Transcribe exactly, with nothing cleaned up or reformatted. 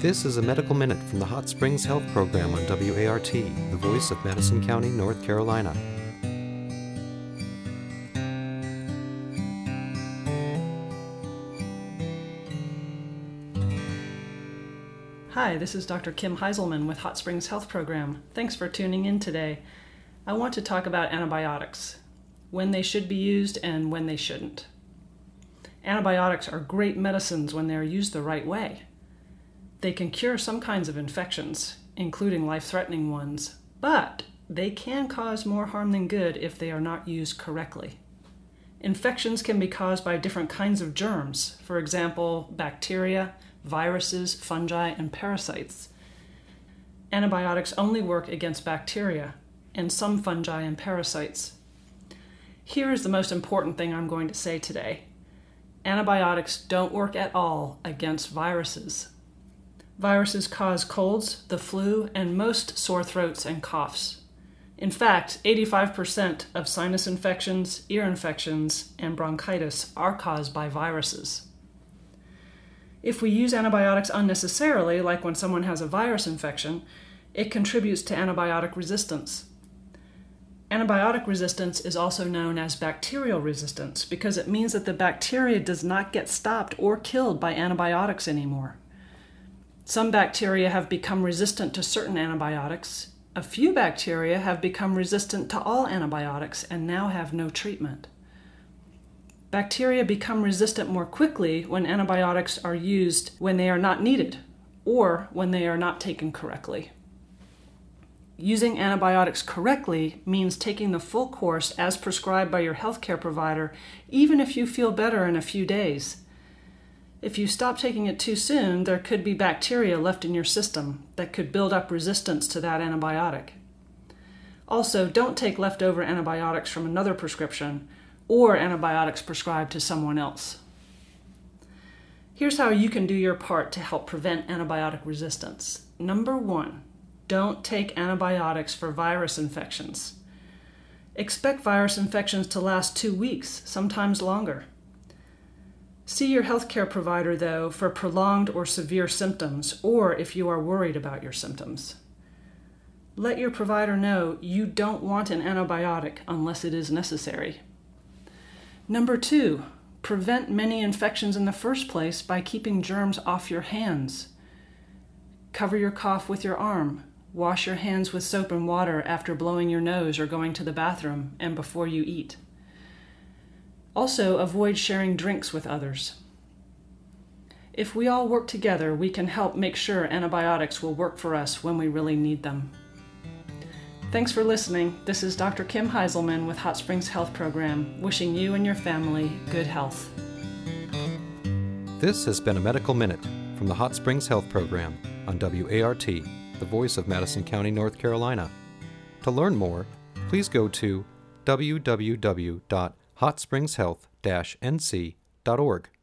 This is a Medical Minute from the Hot Springs Health Program on W A R T, the voice of Madison County, North Carolina. Hi, this is Doctor Kim Heiselman with Hot Springs Health Program. Thanks for tuning in today. I want to talk about antibiotics, when they should be used and when they shouldn't. Antibiotics are great medicines when they are used the right way. They can cure some kinds of infections, including life-threatening ones, but they can cause more harm than good if they are not used correctly. Infections can be caused by different kinds of germs, for example, bacteria, viruses, fungi, and parasites. Antibiotics only work against bacteria and some fungi and parasites. Here is the most important thing I'm going to say today. Antibiotics don't work at all against viruses. Viruses cause colds, the flu, and most sore throats and coughs. In fact, eighty-five percent of sinus infections, ear infections, and bronchitis are caused by viruses. If we use antibiotics unnecessarily, like when someone has a virus infection, it contributes to antibiotic resistance. Antibiotic resistance is also known as bacterial resistance because it means that the bacteria does not get stopped or killed by antibiotics anymore. Some bacteria have become resistant to certain antibiotics. A few bacteria have become resistant to all antibiotics and now have no treatment. Bacteria become resistant more quickly when antibiotics are used when they are not needed or when they are not taken correctly. Using antibiotics correctly means taking the full course as prescribed by your healthcare provider, even if you feel better in a few days. If you stop taking it too soon, there could be bacteria left in your system that could build up resistance to that antibiotic. Also, don't take leftover antibiotics from another prescription or antibiotics prescribed to someone else. Here's how you can do your part to help prevent antibiotic resistance. Number one, don't take antibiotics for virus infections. Expect virus infections to last two weeks, sometimes longer. See your healthcare provider, though, for prolonged or severe symptoms, or if you are worried about your symptoms. Let your provider know you don't want an antibiotic unless it is necessary. Number two, prevent many infections in the first place by keeping germs off your hands. Cover your cough with your arm. Wash your hands with soap and water after blowing your nose or going to the bathroom and before you eat. Also, avoid sharing drinks with others. If we all work together, we can help make sure antibiotics will work for us when we really need them. Thanks for listening. This is Doctor Kim Heiselman with Hot Springs Health Program, wishing you and your family good health. This has been a Medical Minute from the Hot Springs Health Program on W A R T, the voice of Madison County, North Carolina. To learn more, please go to w w w dot hot springs health dash n c dot org.